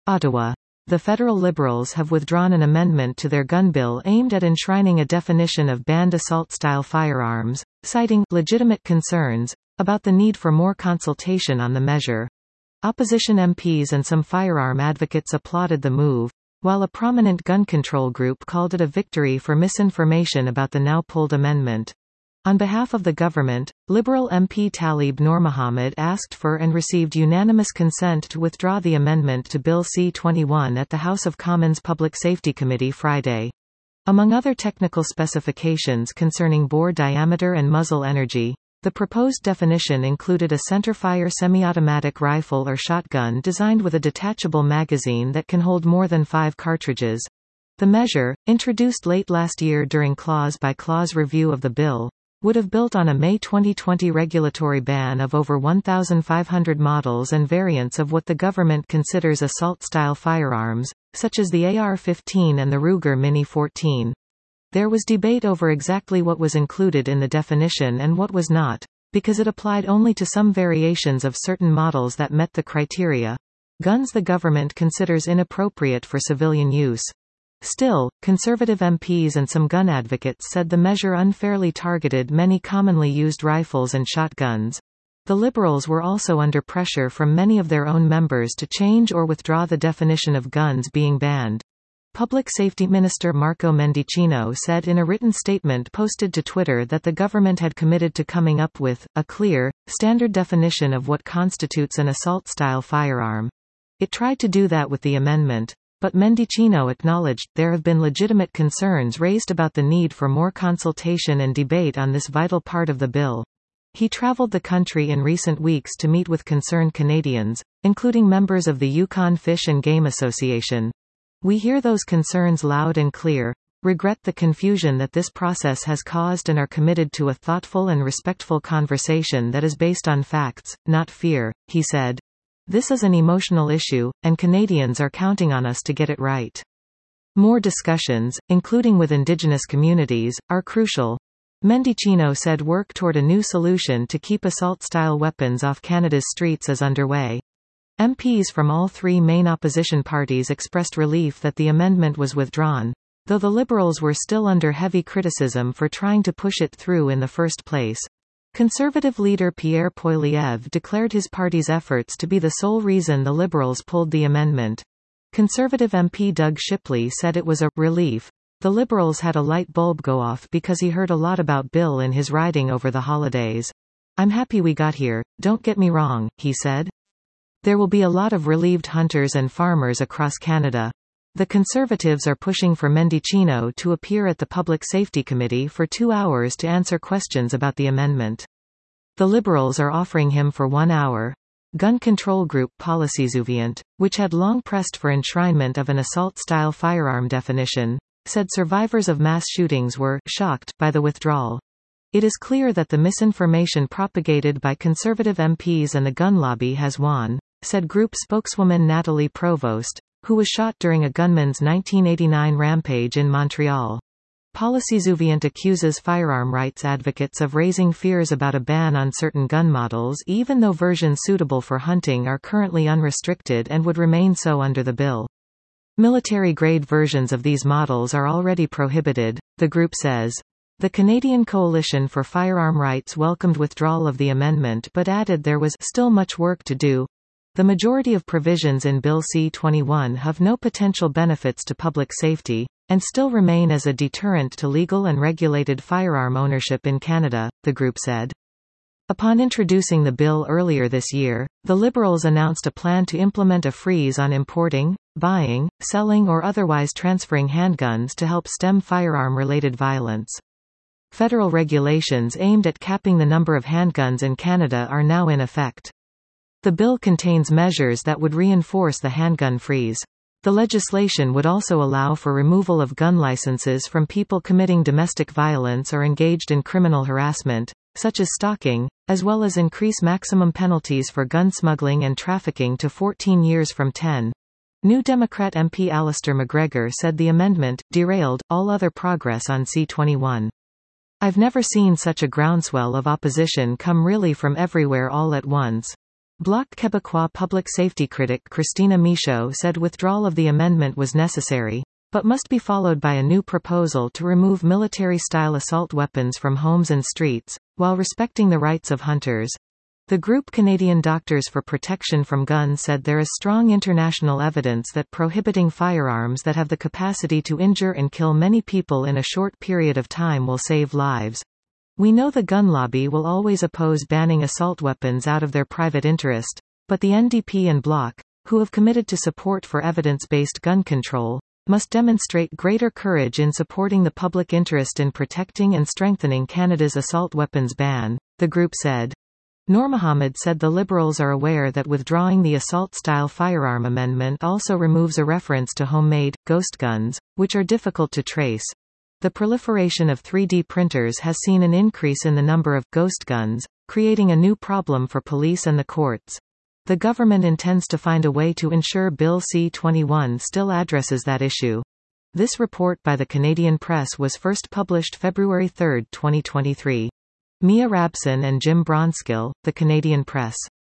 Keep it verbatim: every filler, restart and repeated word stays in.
Ottawa. The federal Liberals have withdrawn an amendment to their gun bill aimed at enshrining a definition of banned assault-style firearms, citing legitimate concerns about the need for more consultation on the measure. Opposition M Ps and some firearm advocates applauded the move, while a prominent gun control group called it a victory for misinformation about the now-pulled amendment. On behalf of the government, Liberal M P Talib Noormohamed asked for and received unanimous consent to withdraw the amendment to Bill C twenty-one at the House of Commons Public Safety Committee Friday. Among other technical specifications concerning bore diameter and muzzle energy, the proposed definition included a centerfire semi-automatic rifle or shotgun designed with a detachable magazine that can hold more than five cartridges. The measure, introduced late last year during clause-by-clause review of the bill, would have built on a May twenty twenty regulatory ban of over one thousand five hundred models and variants of what the government considers assault-style firearms, such as the A R fifteen and the Ruger Mini fourteen. There was debate over exactly what was included in the definition and what was not, because it applied only to some variations of certain models that met the criteria. Guns the government considers inappropriate for civilian use. Still, conservative M Ps and some gun advocates said the measure unfairly targeted many commonly used rifles and shotguns. The Liberals were also under pressure from many of their own members to change or withdraw the definition of guns being banned. Public Safety Minister Marco Mendicino said in a written statement posted to Twitter that the government had committed to coming up with a clear, standard definition of what constitutes an assault-style firearm. It tried to do that with the amendment. But Mendicino acknowledged, there have been legitimate concerns raised about the need for more consultation and debate on this vital part of the bill. He traveled the country in recent weeks to meet with concerned Canadians, including members of the Yukon Fish and Game Association. We hear those concerns loud and clear, regret the confusion that this process has caused and are committed to a thoughtful and respectful conversation that is based on facts, not fear, he said. This is an emotional issue, and Canadians are counting on us to get it right. More discussions, including with Indigenous communities, are crucial. Mendicino said work toward a new solution to keep assault-style weapons off Canada's streets is underway. M Ps from all three main opposition parties expressed relief that the amendment was withdrawn, though the Liberals were still under heavy criticism for trying to push it through in the first place. Conservative leader Pierre Poilievre declared his party's efforts to be the sole reason the Liberals pulled the amendment. Conservative M P Doug Shipley said it was a relief. The Liberals had a light bulb go off because he heard a lot about Bill in his riding over the holidays. I'm happy we got here, don't get me wrong, he said. There will be a lot of relieved hunters and farmers across Canada. The Conservatives are pushing for Mendicino to appear at the Public Safety Committee for two hours to answer questions about the amendment. The Liberals are offering him for one hour. Gun control group Policysouvient, which had long pressed for enshrinement of an assault-style firearm definition, said survivors of mass shootings were shocked by the withdrawal. It is clear that the misinformation propagated by conservative M Ps and the gun lobby has won, said group spokeswoman Natalie Provost, who was shot during a gunman's nineteen eighty-nine rampage in Montreal. Policysouvient accuses firearm rights advocates of raising fears about a ban on certain gun models even though versions suitable for hunting are currently unrestricted and would remain so under the bill. Military-grade versions of these models are already prohibited, the group says. The Canadian Coalition for Firearm Rights welcomed withdrawal of the amendment but added there was still much work to do. The majority of provisions in Bill C twenty-one have no potential benefits to public safety, and still remain as a deterrent to legal and regulated firearm ownership in Canada, the group said. Upon introducing the bill earlier this year, the Liberals announced a plan to implement a freeze on importing, buying, selling or otherwise transferring handguns to help stem firearm-related violence. Federal regulations aimed at capping the number of handguns in Canada are now in effect. The bill contains measures that would reinforce the handgun freeze. The legislation would also allow for removal of gun licenses from people committing domestic violence or engaged in criminal harassment, such as stalking, as well as increase maximum penalties for gun smuggling and trafficking to fourteen years from ten. New Democrat M P Alistair McGregor said the amendment derailed all other progress on C twenty-one. I've never seen such a groundswell of opposition come really from everywhere all at once. Bloc Québécois public safety critic Christina Michaud said withdrawal of the amendment was necessary, but must be followed by a new proposal to remove military-style assault weapons from homes and streets, while respecting the rights of hunters. The group Canadian Doctors for Protection from Guns said there is strong international evidence that prohibiting firearms that have the capacity to injure and kill many people in a short period of time will save lives. We know the gun lobby will always oppose banning assault weapons out of their private interest, but the N D P and Bloc, who have committed to support for evidence-based gun control, must demonstrate greater courage in supporting the public interest in protecting and strengthening Canada's assault weapons ban, the group said. Noor Mohammed said the Liberals are aware that withdrawing the assault-style firearm amendment also removes a reference to homemade, ghost guns, which are difficult to trace. The proliferation of three D printers has seen an increase in the number of ghost guns, creating a new problem for police and the courts. The government intends to find a way to ensure Bill C twenty-one still addresses that issue. This report by the Canadian Press was first published February third, twenty twenty-three. Mia Rabson and Jim Bronskill, The Canadian Press.